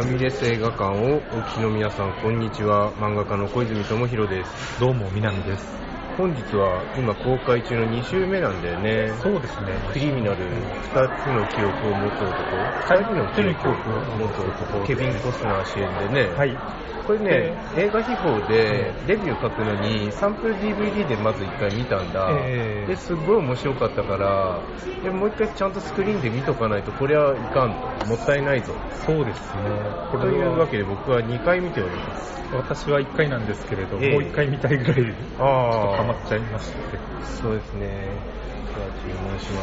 ミレス映画館をお聞きの皆さん、こんにちは。漫画家の小泉智弘です。 どうも、南です。 本日は今公開中の2週目なんだよね。 そうですね。 クリミナル、2つの記憶を持つ男、2人の記憶を持つ男、ケビン・コスナー主演でね。 はい。 これね、映画秘宝でレビュー書くのにサンプル DVD でまず1回見たんだ。ですごい面白かったから、もう1回ちゃんとスクリーンで見とかないとこれはいかんと、もったいないぞ。 そうですね。 というわけで僕は2回見ております。 私は1回なんですけれど、もう1回見たいぐらいちょっとハマっちゃいまして。 そうですね。じゃあ注文します。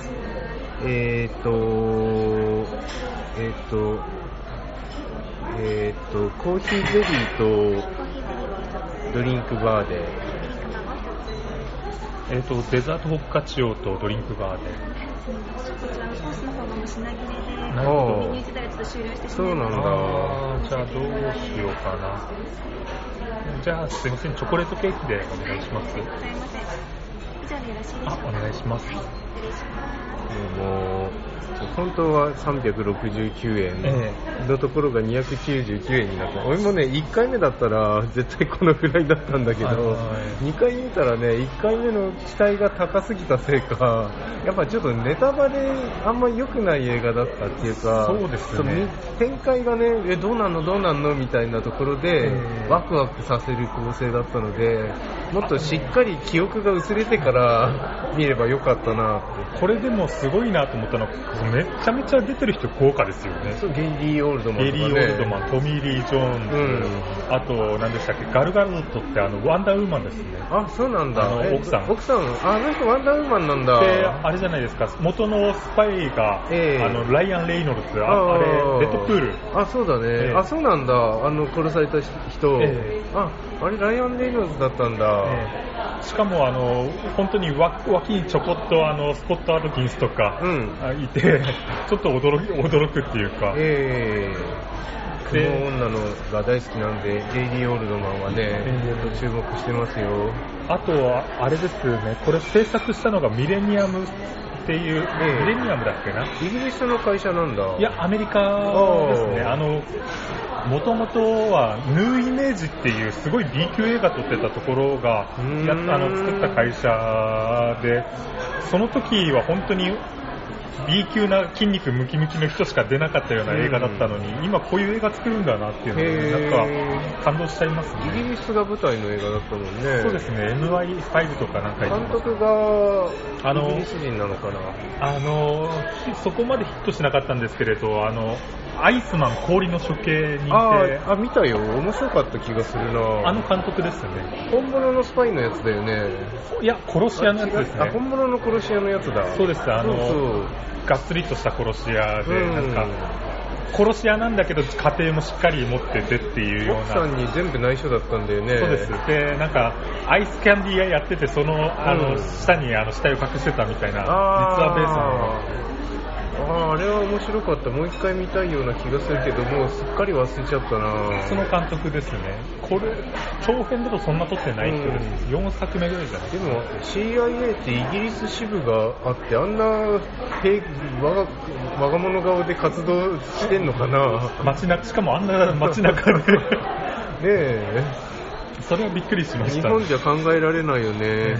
コーヒーゼリーとドリンクバーで。 デザートホッカチオとドリンクバーで。 こちらのコースの方がもう品切れで、 なるほど。 メニュー自体はちょっと終了してしまそうなんだ。 じゃあどうしようかな。じゃあすいません、チョコレートケーキでお願いします。 すいません。以上でよろしいでしょうか。 お願いします。 失礼します。 もう本当は369円のところが299円になった。俺もね、1回目だったら絶対このぐらいだったんだけど、2回見たらね、1回目の期待が高すぎたせいか、やっぱちょっとネタバレあんま良くない映画だったっていうか、 そうですね。 展開がね、どうなんのみたいなところでワクワクさせる構成だったので、もっとしっかり記憶が薄れてから見ればよかったなって。 これでもすごいなと思ったのは、めちゃめちゃ出てる人豪華ですよね。 そう、ゲイリー・オールドマンとかね。 ゲイリー・オールドマン、トミー・リー・ジョーンズ、あと何でしたっけ、ガルガルトってワンダーウーマンですね。 あ、そうなんだ。 奥さん、 あの人ワンダーウーマンなんだ。 で、あれじゃないですか、元のスパイが、ライアン・レイノルズ、あれ、レッドプール。 あ、そうだね。あ、そうなんだ。殺された人。あれライアン・レイノルズだったんだ。 しかも本当に脇にちょこっとスコット・アトキンスとかいて、ちょっと驚くっていうか。 この女のが大好きなんで、ゲイリー・オールドマンはね、注目してますよ。 あとはあれですね、これ制作したのがミレニアムっていう、ミレニアムだっけな、 イギリスの会社なんだ。 いや、アメリカですね。もともとはヌーイメージっていうすごい B 級映画撮ってたところが作った会社で、その時は本当に B 級な筋肉ムキムキの人しか出なかったような映画だったのに、今こういう映画作るんだなっていうので、なんか感動しちゃいますね。 イギリスが舞台の映画だったもんね。 そうですね、MI5 とかなんか監督がイギリス人なのかな。 そこまでヒットしなかったんですけれど、アイスマン氷の処刑にて、 見たよ。面白かった気がするな。 監督ですね。 本物のスパイのやつだよね。 いや、殺し屋のやつですね。 本物の殺し屋のやつだ。 そうです。がっつりとした殺し屋で、なんか殺し屋なんだけど家庭もしっかり持っててっていうような。 奥さんに全部内緒だったんだよね。 そうです。で、なんかアイスキャンディー屋やってて、その下に死体を隠してたみたいな、実はベースの。 あれは面白かった。もう一回見たいような気がするけど、もうすっかり忘れちゃったな。 その監督ですね。これ長編だとそんな撮ってない人です。4作目ぐらいじゃない。 でも CIA ってイギリス支部があって、あんな我が物顔で活動してんのかな。 しかもあんな街中でねえ、 それはびっくりしました。 日本じゃ考えられないよね。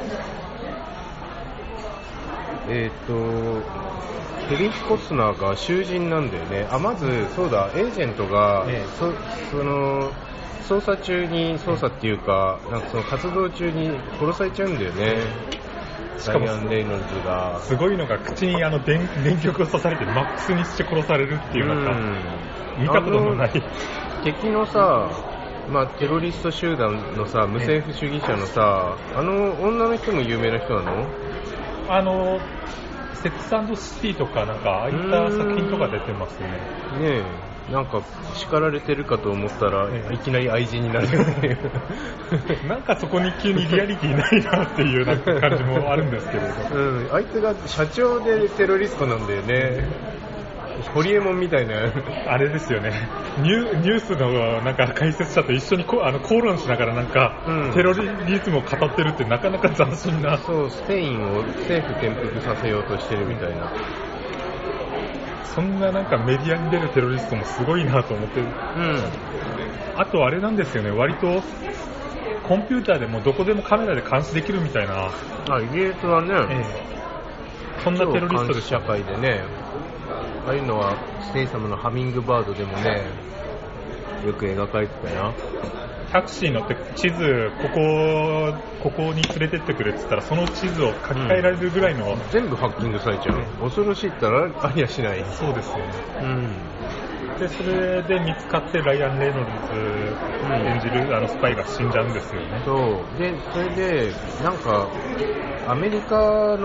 ケビン・コスナーが囚人なんだよね。まずそうだ、エージェントが、その捜査っていうか、なんかその活動中に殺されちゃうんだよね。ライアン・レイノルズが。 すごいのが、口に電極を刺されてマックスにして殺されるっていう、なんか見たことのない敵のさ、テロリスト集団のさ、無政府主義者のさ、女の人も有名な人なの？ セックス&シティとか、なんかああいった作品とか出てますね。 ねえ、なんか叱られてるかと思ったら、いきなり愛人になるっていうなんかそこに急にリアリティないなっていうなんか感じもあるんですけれど、 あいつが社長でテロリストなんだよね。ホリエモンみたいなあれですよね。ニュースのなんか解説者と一緒に口論しながらなんか、テロリズムを語ってるってなかなか斬新な。 そう、スペインを政府転覆させようとしてるみたいな。 そんななんかメディアに出るテロリストもすごいなと思って、あとあれなんですよね、割とコンピューターでもどこでもカメラで監視できるみたいな。 イギリスはね、 そんなテロリストで社会でね、ああいうのはステイサムのハミングバードでもね、よく描かれてたよ。 タクシー乗って地図ここに連れてってくれって言ったらその地図を書き換えられるぐらいの、 全部ハッキングされちゃう、恐ろしいって言ったらありゃしない。 そうですよね、でそれで見つかってライアン・レイノルズ演じるスパイが死んじゃうんですよね。 そうで、それでなんかアメリカ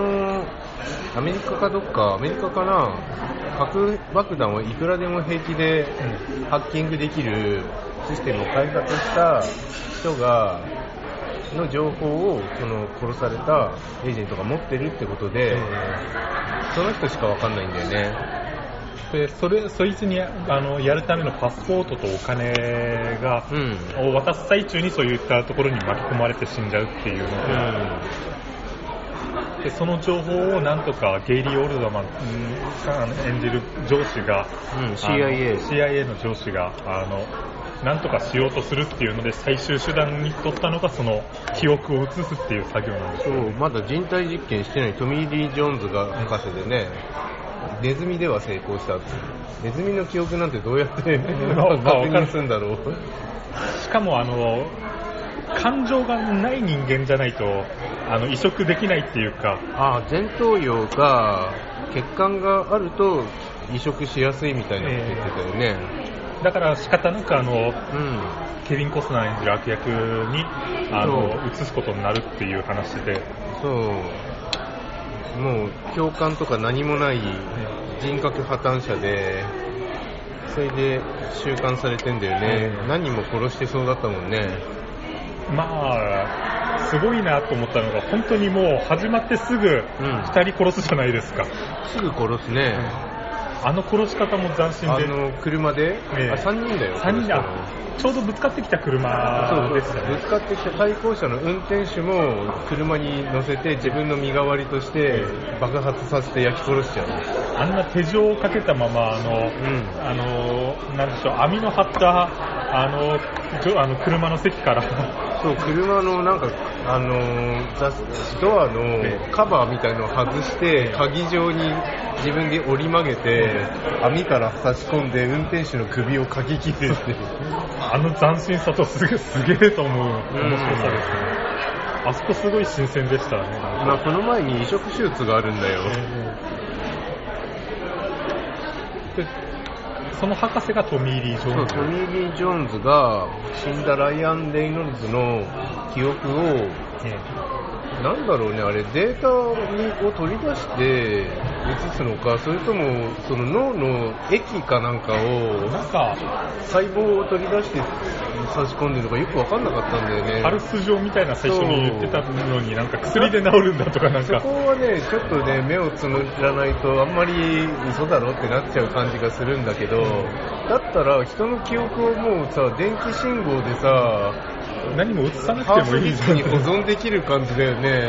かどっか、アメリカかな、核爆弾をいくらでも平気でハッキングできるシステムを開発した人がの情報をその殺されたエージェントが持ってるってことで、その人しか分かんないんだよね。 でそいつにやるためのパスポートとお金が、を渡す最中にそういったところに巻き込まれて死んじゃうっていうので、その情報をなんとかゲイリー・オールドマン演じる上司が、CIA の上司がなんとかしようとするっていうので最終手段に取ったのがその記憶を移すっていう作業なんですよね。 そう、まだ人体実験してないトミー・リー・ジョーンズが博士でね、ネズミでは成功したって。ネズミの記憶なんてどうやって確認するんだろう。 しかも感情がない人間じゃないと移植できないっていうか、 前頭葉が血管があると移植しやすいみたいなこと言ってたよね。 だから仕方なくケビン・コスナー演じる悪役に移すことになるっていう話で、 そうもう共感とか何もない人格破綻者で、それで収監されてんだよね。何人も殺してそうだったもんね。 すごいなと思ったのが、本当にもう始まってすぐ2人殺すじゃないですか。 すぐ殺すね。 殺し方も斬新で、 車で、3人だよ。 3人だ。ちょうどぶつかってきた車でしたね。 ぶつかってきた対向車の運転手も車に乗せて自分の身代わりとして爆発させて焼き殺しちゃう。 あんな手錠をかけたままなんでしょう、網の張った車の席からそう、車のなんかドアのカバーみたいのを外して鍵状に自分で折り曲げて網から差し込んで運転手の首をかき切ってって斬新さとすげえと思う面白さですね。あそこすごい新鮮でしたね。 この前に移植手術があるんだよ。 でその博士がトミー・リー・ジョーンズ。 トミー・リー・ジョーンズが死んだライアン・レイノルズの記憶を、なんだろうね、あれデータを取り出して移すのか、それともその脳の液かなんかを細胞を取り出して差し込んでるのかよく分かんなかったんだよね。 パルス状みたいな最初に言ってたのになんか薬で治るんだとかなんか、 そこはねちょっとね目をつむらないとあんまり嘘だろってなっちゃう感じがするんだけど、だったら人の記憶をもうさ電気信号でさ何も映さなくてもいいじゃん。 に保存できる感じだよね。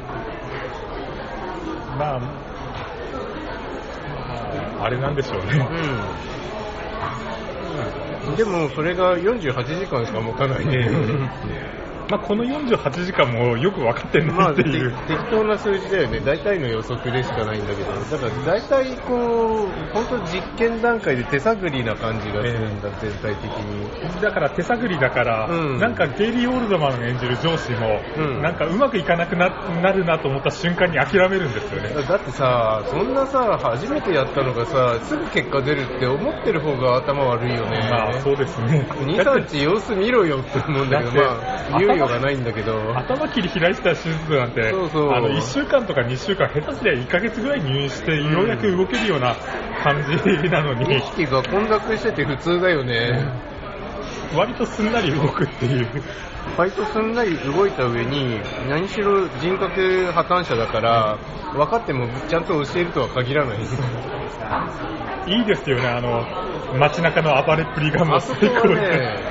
あれなんでしょうね。 でもそれが48時間しか持たないね。 この48時間もよく分かってないっていう、 適当な数字だよね。大体の予測でしかないんだけど、だから大体こう本当実験段階で手探りな感じがするんだ、全体的に。 だから手探りだから、なんかゲイリー・オールドマン演じる上司も、なんかうまくいかなく なるなと思った瞬間に諦めるんですよね。 だってさ、そんなさ初めてやったのがさすぐ結果出るって思ってる方が頭悪いよね。 そうですね。 2、3日様子見ろよって思うんだけど、猶予がないんだけど、 頭切り開いた手術なんて1週間とか2週間、下手すりゃ1ヶ月ぐらい入院してようやく動けるような感じなのに、 意識が混濁してて普通だよね。 割とすんなり動くっていう。 割とすんなり動いた上に何しろ人格破綻者だから分かってもちゃんと教えるとは限らない。 いいですよね、街中の暴れっぷりがもう最高で、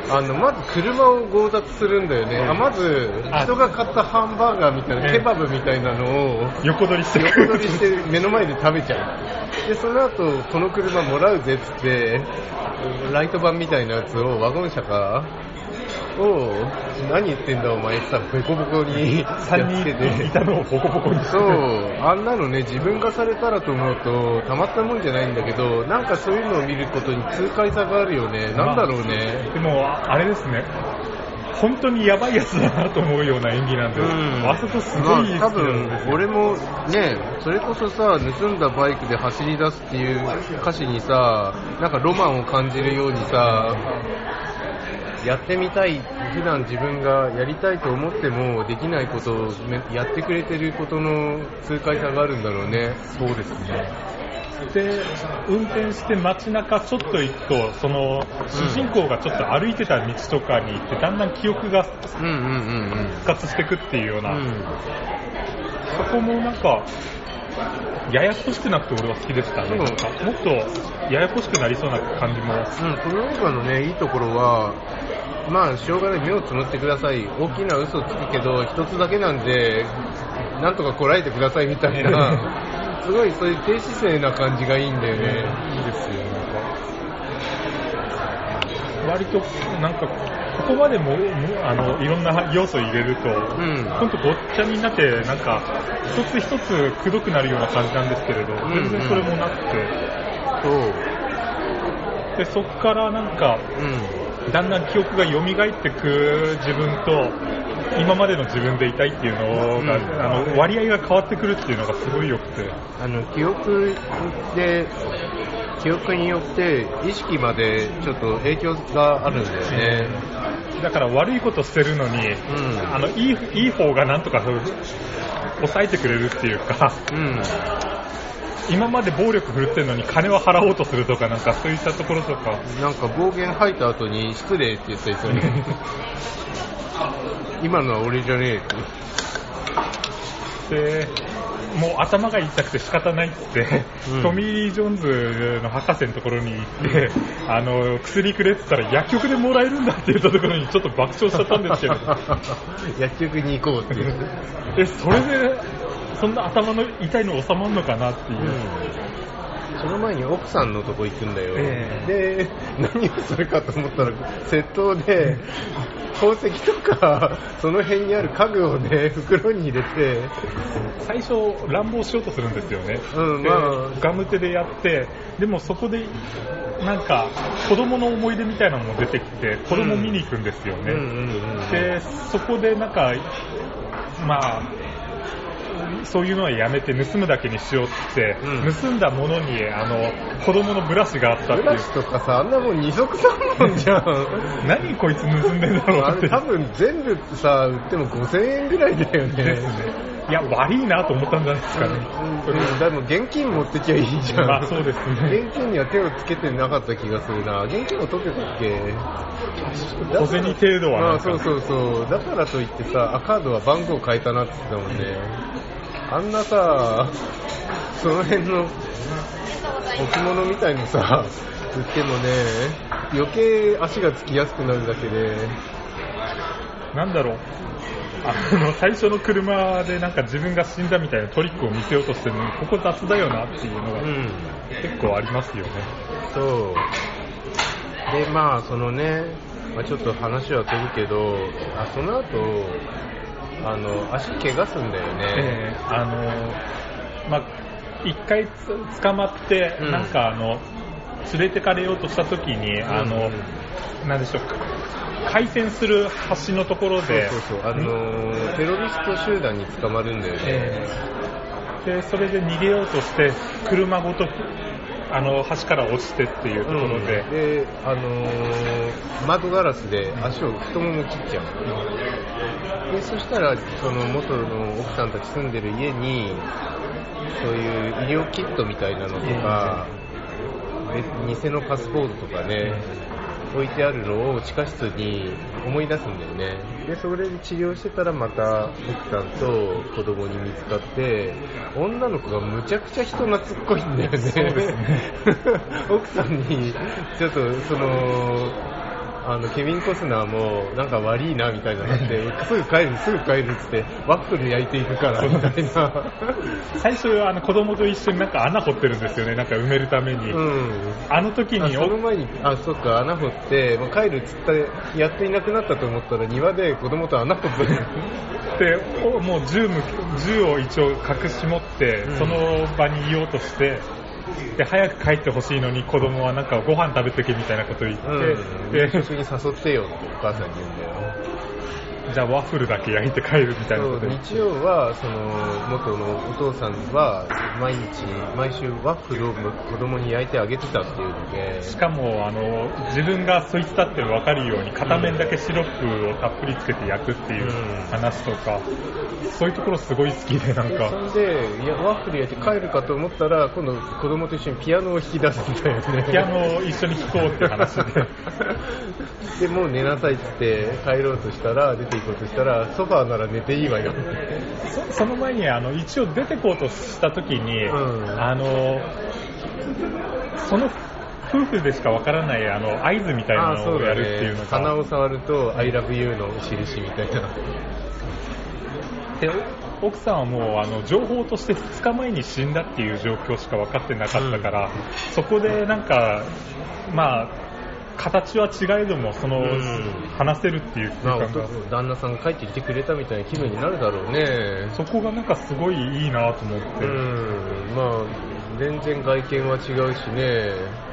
まず車を強奪するんだよね。まず人が買ったハンバーガーみたいな、ケバブみたいなのを横取りして目の前で食べちゃう。でその後この車もらうぜっつってライトバンみたいなやつをワゴン車かを何言ってんだお前さボコボコにやってていたのをボコボコにして、 そうあんなのね自分がされたらと思うとたまったもんじゃないんだけど、なんかそういうのを見ることに痛快さがあるよね。なんだろうね。 でもあれですね、本当にヤバいやつだなと思うような演技なんで、あそこすごい多分俺もね、それこそさ盗んだバイクで走り出すっていう歌詞にさなんかロマンを感じるようにさやってみたい、普段自分がやりたいと思ってもできないことをやってくれてることの痛快さがあるんだろうね。 そうですね。で運転して街中ちょっと行くとその主人公がちょっと歩いてた道とかに行ってだんだん記憶が復活していくっていうような、そこもなんかややこしくなくて俺は好きでしたね。なんかもっとややこしくなりそうな感じも、 この映画のねいいところはまあしょうがない、目をつむってください、大きな嘘つくけど一つだけなんでなんとかこらえてくださいみたいなすごいそういう低姿勢な感じがいいんだよね。 いいですよ。割となんかここまでもいろんな要素を入れると、ほんとごっちゃになってなんか一つ一つくどくなるような感じなんですけれど、全然それもなくて、でそこからなんか、だんだん記憶が蘇ってく自分と今までの自分でいたいっていうのが、割合が変わってくるっていうのがすごい良くて、記憶によって意識までちょっと影響があるんだよね。 だから悪いことしてるのに、いい方がなんとか抑えてくれるっていうか、今まで暴力振るってるのに金は払おうとするとか、なんかそういったところとか、 なんか暴言吐いた後に失礼って言ったりするね今のは俺じゃねえってでもう頭が痛くて仕方ないって、トミー・リー・ジョーンズの博士のところに行って、薬くれって言ったら薬局でもらえるんだって言ったところにちょっと爆笑しちゃったんですけど薬局に行こうっていうそれでそんな頭の痛いの収まるのかなっていう、 その前に奥さんのとこ行くんだよ、で何をするかと思ったら窃盗で宝石とかその辺にある家具をね袋に入れて最初乱暴しようとするんですよね、ガム手でやって、でもそこでなんか子供の思い出みたいなのも出てきて子供見に行くんですよね、でそこでなんかまあそういうのはやめて盗むだけにしようって、盗んだものに子供のブラシがあったっていう。 ブラシとかさ、あんなもん二足三本じゃん何こいつ盗んでんだろうって。 多分全部さ売っても5000円ぐらいだよね。 ですね。いや悪いなと思ったんじゃないですかね。 でも現金持ってきゃいいじゃん。 まあそうですね。 現金には手をつけてなかった気がするな。現金を取ってたっけ？ 小銭程度はなんか。 そう。だからといってさ、カードは番号変えたなって言ってたもんね。あんなさ、その辺の置物みたいのさ、売ってもね、余計足がつきやすくなるだけで。 なんだろう。最初の車でなんか自分が死んだみたいなトリックを見せようとしてるのに、ここ雑だよなっていうのが結構ありますよね。 そう。で、まあそのね、ちょっと話は飛ぶけど、その後、足怪我すんだよね。 まあ一回捕まって、なんか連れてかれようとした時に、なんでしょうか。回線する橋のところで、 テロリスト集団に捕まるんだよね。 でそれで逃げようとして車ごと橋から落ちてっていうところで、 で窓ガラスで足を太もも切っちゃう。でそしたらその元の奥さんたち住んでる家にそういう医療キットみたいなのとか、偽のパスポートとかね。置いてあるのを地下室に思い出すんだよね。でそれで治療してたらまた奥さんと子供に見つかって、女の子がむちゃくちゃ人懐っこいんだよね。 そうですね奥さんにちょっとそのケビン・コスナーもなんか悪いなみたいなのって、すぐ帰るっつってワッフル焼いていくからみたいな。 最初子供と一緒になんか穴掘ってるんですよね、なんか埋めるために。あの時にその前にそっか、穴掘ってもう帰るっつってやっていなくなったと思ったら庭で子供と穴掘ってるで、もう銃を一応隠し持ってその場にいようとして、で早く帰ってほしいのに子供はなんかご飯食べてけみたいなこと言って、 で一緒に誘ってよってお母さんに言うんだよ。 じゃあワッフルだけ焼いて帰るみたいなことで、 日曜はその元のお父さんは毎週ワッフルを子供に焼いてあげてたっていうので、 しかも自分がそいつだって分かるように片面だけシロップをたっぷりつけて焼くっていう話とか、そういうところすごい好きで、なんかそれでワッフル焼いて帰るかと思ったら今度子供と一緒にピアノを弾き出すんだよね。 ピアノを一緒に弾こうって話ででもう寝なさいって帰ろうとしたら、出て行こうとしたらソファーなら寝ていいわよその前に一応出てこうとした時に、その夫婦でしかわからない合図みたいなのをやるっていうのが、 鼻を触ると I love you の印みたいな。 で奥さんはもう情報として2日前に死んだっていう状況しか分かってなかったから、そこでなんかまあ形は違えども話せるっていう空間が、 旦那さんが帰ってきてくれたみたいな気分になるだろうね。 そこがなんかすごいいいなと思って、 まあ全然外見は違うしね。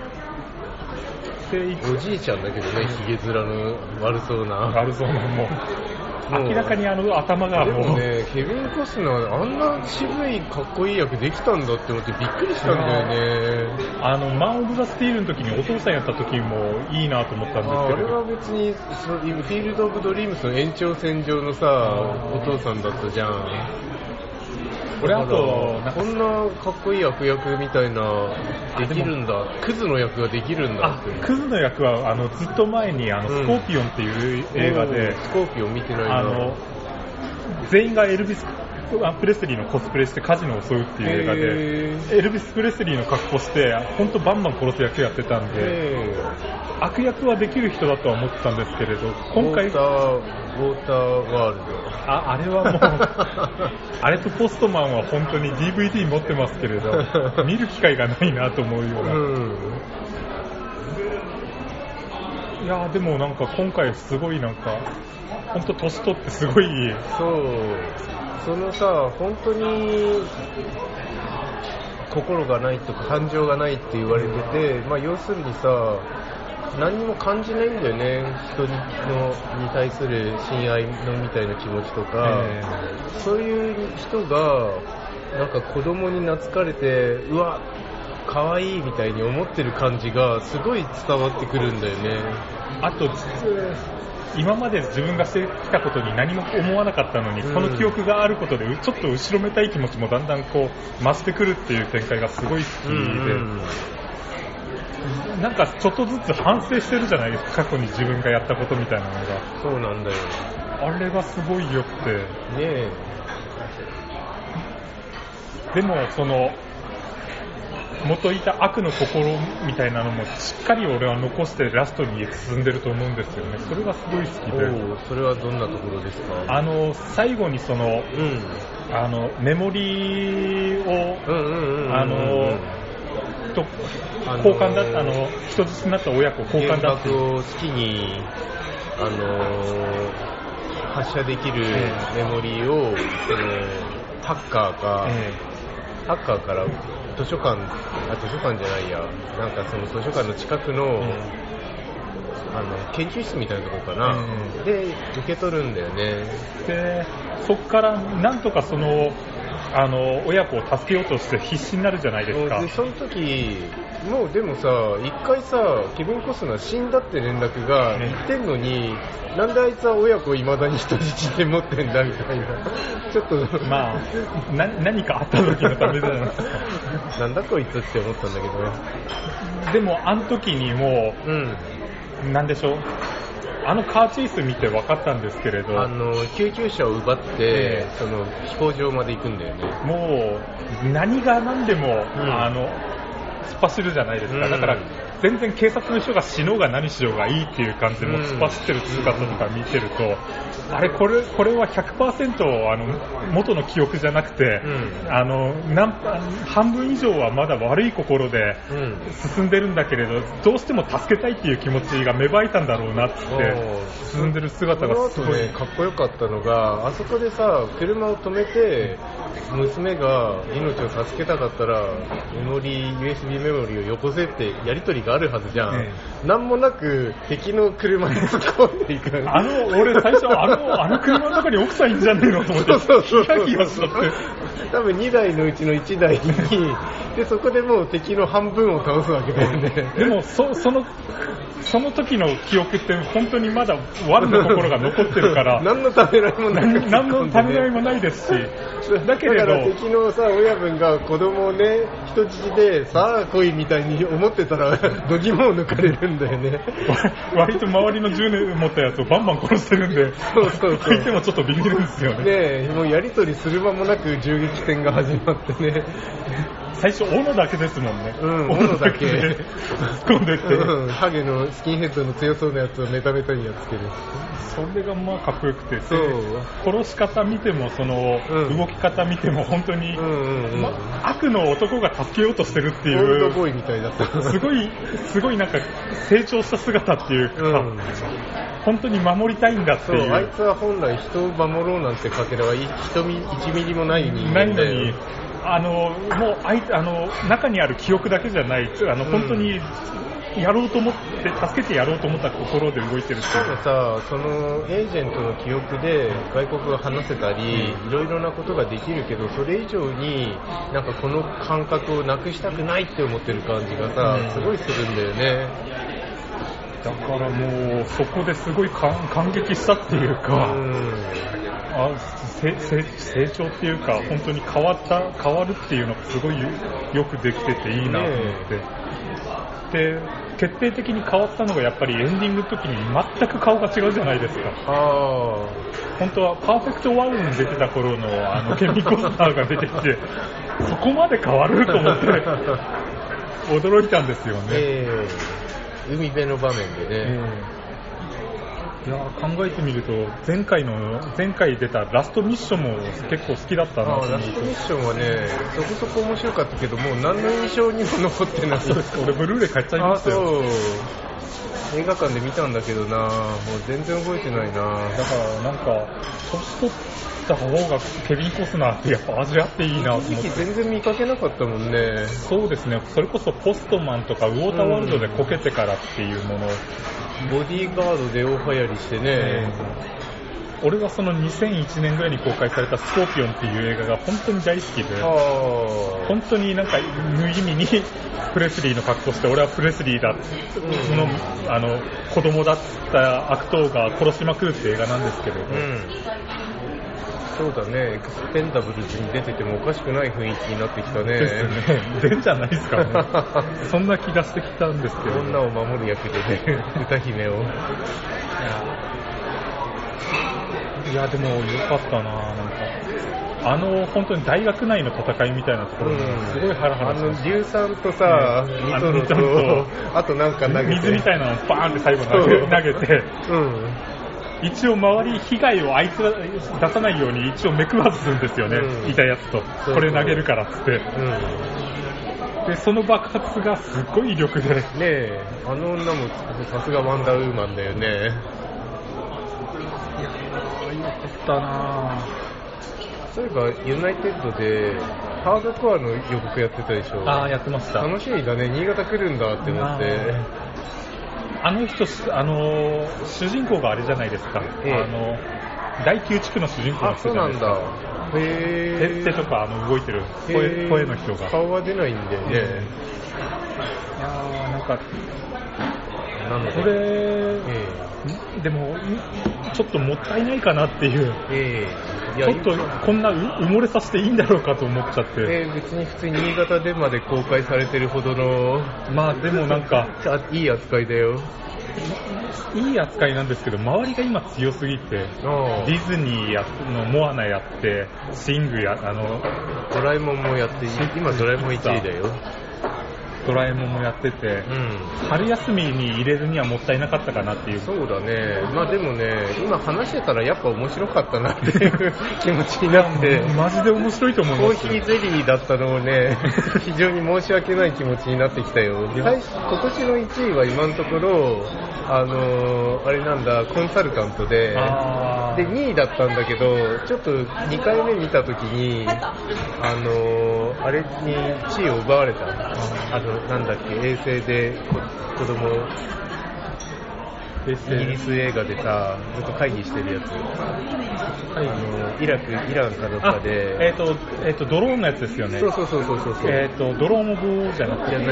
おじいちゃんだけどね、ひげ面の悪そうなもう明らかに頭がもう。でもね、ケビン・コスナーあんな渋いかっこいい役できたんだって思ってびっくりしたんだよね。 マン・オブ・ザ・スティールの時にお父さんやった時もいいなと思ったんですけど、 あれは別にフィールド・オブ・ドリームスの延長線上のさお父さんだったじゃん。 俺あとこんなかっこいい悪役みたいなできるんだ、クズの役ができるんだって。 クズの役はずっと前にスコーピオンっていう映画で、 スコーピオン見てないな。 全員がエルビス・プレスリーのコスプレしてカジノを襲うっていう映画で、エルビス・プレスリーの格好して本当バンバン殺す役やってたんで、悪役はできる人だとは思ってたんですけれど、今回ウォーターワールド、 あれはもうあれとポストマンは本当に DVD 持ってますけれど見る機会がないなと思うような、いやでもなんか今回すごいなんか本当年取ってすごい、 そのさ本当に心がないとか感情がないって言われてて、まあ要するにさ何にも感じないんだよね、人に対する親愛のみたいな気持ちとか、そういう人がなんか子供に懐かれてうわ可愛いみたいに思ってる感じがすごい伝わってくるんだよね。 あと今まで自分がしてきたことに何も思わなかったのに、その記憶があることでちょっと後ろめたい気持ちもだんだんこう増してくるっていう展開がすごい好きで、なんかちょっとずつ反省してるじゃないですか、過去に自分がやったことみたいなのが。 そうなんだよ、 あれがすごい良くてね。でもその元いた悪の心みたいなのもしっかり俺は残してラストに進んでると思うんですよね。それがすごい好きで。 それはどんなところですか？ 最後にその、メモリーを交換だった人質になった親子交換だって原爆を好きに発射できるメモリーをハッカーから図書館じゃないや、なんかその図書館の近くの、研究室みたいなところかな、で受け取るんだよね。 でそこからなんとかその親子を助けようとして必死になるじゃないですか。 でその時もうでもさ一回さケビン・コスナー死んだって連絡が言ってんのに、なんであいつは親子を未だに人質で持ってんだみたいなちょっとまあ何かあった時のためじゃないですかなんだこいつって思ったんだけど、 でもあの時にもう、なんでしょう、カーチェイス見て分かったんですけれど、 救急車を奪って、その飛行場まで行くんだよね。 もう何が何でも、突っ走るじゃないですか。だから全然警察の人が死のうが何しようがいいっていう感じでも突っ走ってる姿とか見てると、あれこれは 100% 元の記憶じゃなくて、半分以上はまだ悪い心で進んでるんだけれど、どうしても助けたいっていう気持ちが芽生えたんだろうなって進んでる姿がすごい、 かっこよかったのが、あそこでさ車を止めて娘が命を助けたかったらUSB メモリーをよこせってやり取りがあるはずじゃん、なんもなく敵の車に突っ込んでいく。 俺最初あの車の中に奥さんいんじゃねえのと思って、ヒヤヒヤしちゃって、 多分2台のうちの1台にでそこでもう敵の半分を倒すわけだよね。 でもその時の記憶って本当にまだ悪の心が残ってるから何のためらいもない、 何のためらいもないですし、だけれどだから敵のさ親分が子供をね人質でさあ来いみたいに思ってたら度肝を抜かれるんだよね。 割と周りの銃持ったやつをバンバン殺してるんで、相手もちょっとビビるんですよね。 ねえ、もうやり取りする間もなく銃撃戦が始まってね。 最初斧だけですもんね。 斧だけ突っ込んでって、 ハゲのスキンヘッドの強そうなやつをメタメタにやっつける。 それがまあかっこよくて、殺し方見てもその動き方見ても本当に、悪の男が助けようとしてるっていう、 オールドボーイみたいだった。 すごいなんか成長した姿っていうか、本当に守りたいんだっていう。 あいつは本来人を守ろうなんてかけらは1ミリもない人間で、 ないのにもう中にある記憶だけじゃない、本当にやろうと思って助けてやろうと思った心で動いてるっていう。 さ、そのエージェントの記憶で外国が話せたり、いろいろなことができるけど、それ以上になんかこの感覚をなくしたくないって思ってる感じがさ、すごいするんだよね。 だからもうそこですごい感激したっていうか、成長っていうか本当に変わるっていうのがすごいよくできてていいなと思って、で決定的に変わったのがやっぱりエンディングの時に全く顔が違うじゃないですか。本当はパーフェクトワンに出てた頃のケミコスターが出てきてそこまで変わると思って驚いたんですよね。 海辺の場面でね、 いや考えてみると前回出たラストミッションも結構好きだったな。 ラストミッションはねそこそこ面白かったけど、もう何の印象にも残ってない。 そうですか、俺ブルーレイ買っちゃいましたよ。 映画館で見たんだけどな、もう全然覚えてないな。だからなんか年取った方がケビン・コスナーってやっぱ味あっていいなと思って。 全然見かけなかったもんね。 そうですね、それこそポストマンとかウォーターワールドでこけてからっていうもの、 ボディーガードで大流行りしてね、 俺はその2001年ぐらいに公開されたスコーピオンっていう映画が本当に大好きで、本当になんか無意味にプレスリーの格好して、俺はプレスリーだ、その子供だった悪党が殺しまくるって映画なんですけれど、 そうだね、エクスペンダブルズに出ててもおかしくない雰囲気になってきたね。 ですね、出んじゃないですかね。そんな気がしてきたんですけど、 女を守る役でね、歌姫を。 いやでもよかったな、なんか本当に大学内の戦いみたいなところにすごいハラハラしてました。 硫酸とさ、ニトロとあとなんか投げて水みたいなのをバーンって最後投げて、一応周り被害をあいつ出さないように一応目配せするんですよね、いたやつとこれ投げるからっつって、でその爆発がすっごい威力でねえ、あの女もさすがワンダーウーマンだよね。 よかったな。 そういえばユナイテッドでハードコアの予告やってたでしょ。 やってました。 楽しみだね、新潟来るんだって思って。 あの人主人公があれじゃないですか、第9地区の主人公の人じゃないですか。手とか動いてる声の人が。 顔は出ないんだよね。 いやなんかこれ、でもちょっともったいないかなっていう、ちょっとこんな埋もれさせていいんだろうかと思っちゃって、 別に普通に新潟でまで公開されてるほどの、 まあでもなんかいい扱いだよ。 いい扱いなんですけど、周りが今強すぎて、ディズニーのモアナやって、シングドラえもんもやって、今ドラえもん1位だよ。 ドラえもんもやってて、春休みに入れるにはもったいなかったかなっていう。 そうだね。まあでもね、今話してたらやっぱ面白かったなっていう気持ちになって、 マジで面白いと思います。 コーヒーゼリーだったのをね、非常に申し訳ない気持ちになってきたよ。今年の1位は今のところ、あれなんだ、コンサルタントで、2位だったんだけど、ちょっと2回目見たときに、あれに地位を奪われた。なんだっけ、衛星で子供、イギリス映画でさ、ずっと会議してるやつ。イランかどっかで。 ドローンのやつですよね。 そう。 ドローンオブじゃなくて、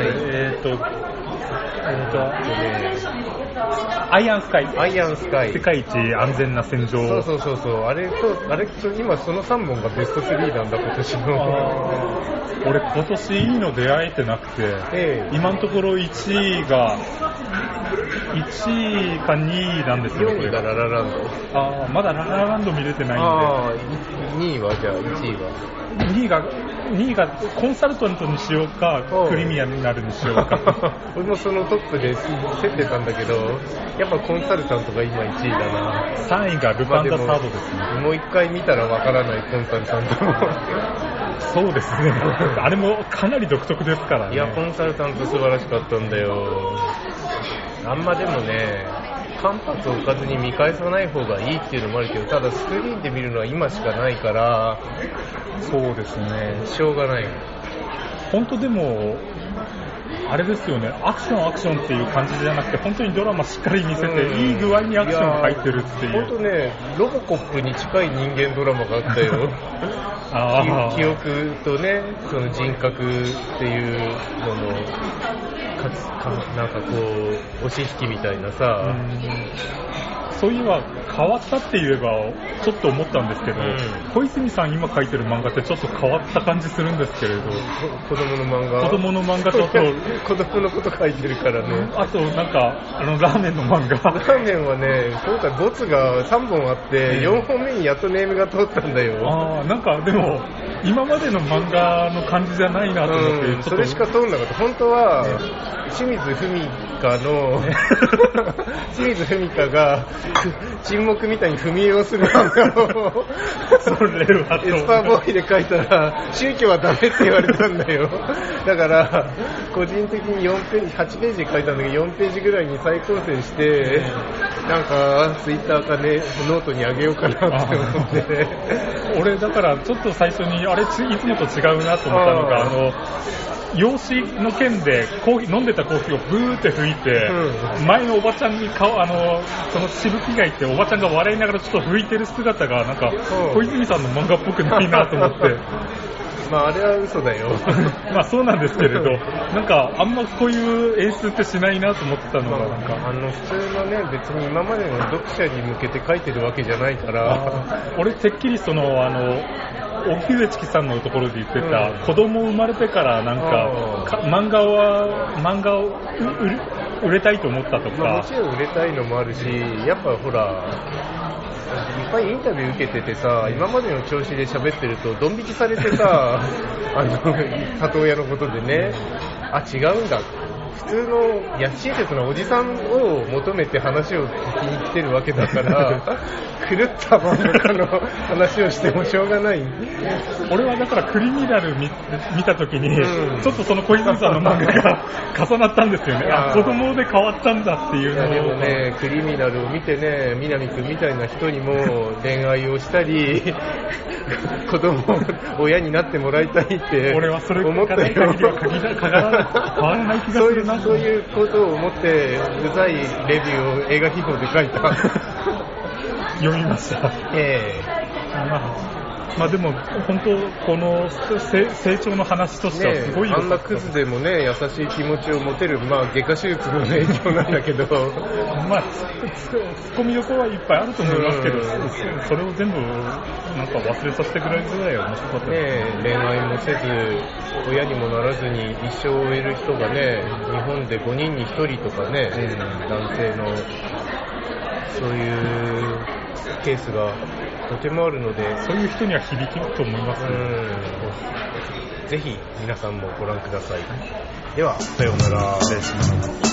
アイアンスカイ。世界一安全な戦場。 そう。あれと今その3本がベスト3なんだ、今年の。 俺今年いいの出会えてなくて、今のところ1位か2位なんですよ。 4位がララランド。 まだララランド見れてないんで。 2位はじゃあ1位は。 2位がコンサルタントにしようか、クリミアになるにしようか。 俺もそのトップで競ってたんだけど、やっぱコンサルタントが今1位だな。 3位がルパンダサードですね。 もう1回見たらわからないコンサルタントも。 そうですね。あれもかなり独特ですからね。 いや、コンサルタント素晴らしかったんだよ。あんまでもね、間髪を置かずに見返さない方がいいっていうのもあるけど、ただスクリーンで見るのは今しかないから、 そうですね。 しょうがない。 本当でも、あれですよね、アクションっていう感じじゃなくて、本当にドラマしっかり見せて、いい具合にアクションが入ってるっていう。 本当ね、ロボコップに近い人間ドラマがあったよ。記憶とね、その人格っていうのの、なんかこう、押し引きみたいなさ。 そういえば変わったって言えばちょっと思ったんですけど、小泉さん今書いてる漫画ってちょっと変わった感じするんですけれど、 子供の漫画ちょっと子供のこと書いてるからね。 あとなんかラーメンの漫画。 ラーメンはね、今回ボツが3本あって4本目にやっとネームが通ったんだよ。 なんかでも今までの漫画の感じじゃないなと思って、 それしか通んなかった。本当は清水文香が沈黙みたいに踏み絵をする漫画をそれはエスパーボーイで書いたら宗教はダメって言われたんだよ。だから個人的に8ページで書いたんだけど4ページぐらいに再構成してなんかツイッターかねノートにあげようかなって思って俺だからちょっと最初にあれいつもと違うなと思ったのが養子の件で飲んでたコーヒーをブーって吹いて、前のおばちゃんにそのしぶきがいておばちゃんが笑いながらちょっと吹いてる姿がなんか小泉さんの漫画っぽくないなと思ってまああれは嘘だよまあそうなんですけれどなんかあんまこういう演出ってしないなと思ってたのがなんか、 普通のね別に今までの読者に向けて書いてるわけじゃないから俺てっきりその沖上チキさんのところで言ってた、子供生まれてからなんか漫画を売れたいと思ったとか、 もちろん売れたいのもあるしやっぱほらいっぱいインタビュー受けててさ今までの調子で喋ってるとドン引きされてさ里親のことでね違うんだ普通の親切なおじさんを求めて話を聞きに来てるわけだから狂った漫画家の話をしてもしょうがない俺はだからクリミナル見た時に、ちょっとその小泉さんの漫画が重なったんですよね子供で変わったんだっていうのをでもねクリミナルを見てね南くんみたいな人にも恋愛をしたり子供親になってもらいたいって俺はそれ思ったよ変わらない気がするなそういうことを思ってうざいレビューを映画秘宝で書いた読みましたまあでも本当この成長の話としてはすごいあんなクズでもね優しい気持ちを持てる外科手術の影響なんだけどまあツッコミどころはいっぱいあると思いますけど、それを全部なんか忘れさせてくれるぐらい面白かったです恋愛もせず親にもならずに一生を終える人がね日本で5人に1人とかね、男性のそういうケースがとてもあるのでそういう人には響くと思います、 ぜひ皆さんもご覧ください。 では、さようなら。 失礼します。